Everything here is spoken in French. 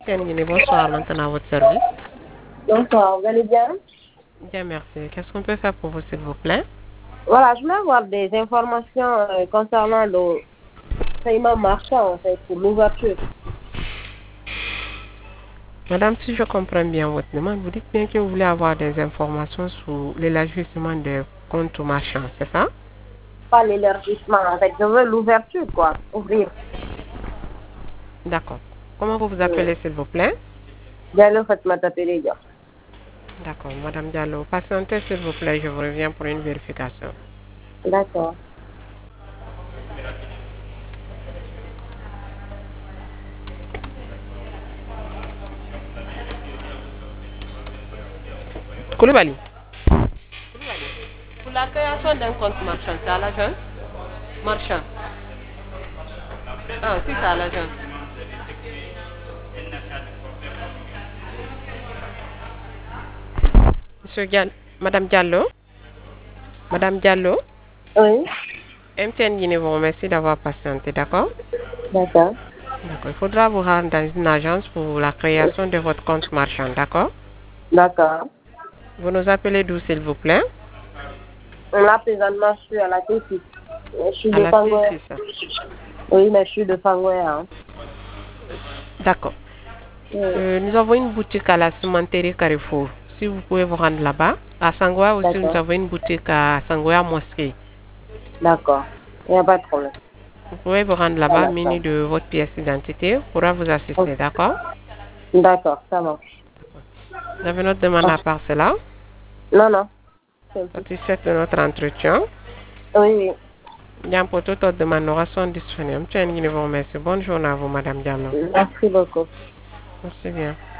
Tiens, bonsoir, maintenant à votre service. Bonsoir, vous allez bien? Bien, merci. Qu'est-ce qu'on peut faire pour vous, s'il vous plaît? Voilà, je voulais avoir des informations concernant le paiement marchand, en fait, pour l'ouverture. Madame, si je comprends bien votre demande, vous dites bien que vous voulez avoir des informations sur l'élargissement des comptes marchands, c'est ça? Pas l'élargissement, en fait, je veux l'ouverture, quoi, ouvrir. D'accord. Comment vous vous Euh, appelez, s'il vous plaît? Diallo Fatma Tapeleja. D'accord, Madame Diallo. Patientez, s'il vous plaît, je vous reviens pour une vérification. D'accord. Koulibaly. Pour la création d'un compte marchand, c'est à l'agence? Marchand. Ah, si, c'est à l'agence. Monsieur Diallo. Madame Diallo? Madame Diallo? Oui, MTN Guinée vous remercie d'avoir patienté, d'accord? d'accord. D'accord. Il faudra vous rendre dans une agence pour la création de votre compte marchand, d'accord? D'accord. Vous nous appelez d'où, s'il vous plaît? Là, présentement, je suis à la T6. Je suis À de la Fangoya. T6. Oui, mais je suis de Fangoya. Hein. D'accord. Oui, Nous avons une boutique à la cimenterie Carrefour. Si vous pouvez vous rendre là-bas. À Sangoya aussi, nous d'accord. avons une boutique à Sangoya Mosquée. D'accord. Il n'y a pas de problème. Vous pouvez vous rendre là-bas, Voilà, muni ça. de votre pièce d'identité, pourra vous Ok. assister, d'accord? D'accord, ça marche. Vous avez notre demande Ah. à part cela, Non, non. C'est tout. satisfaite de notre entretien. Oui, oui. Bien, pour toute autre demande, nous restons disponibles. Tiens, vous remercie. Bonne journée à vous, Madame Diallo. Merci beaucoup. Merci bien.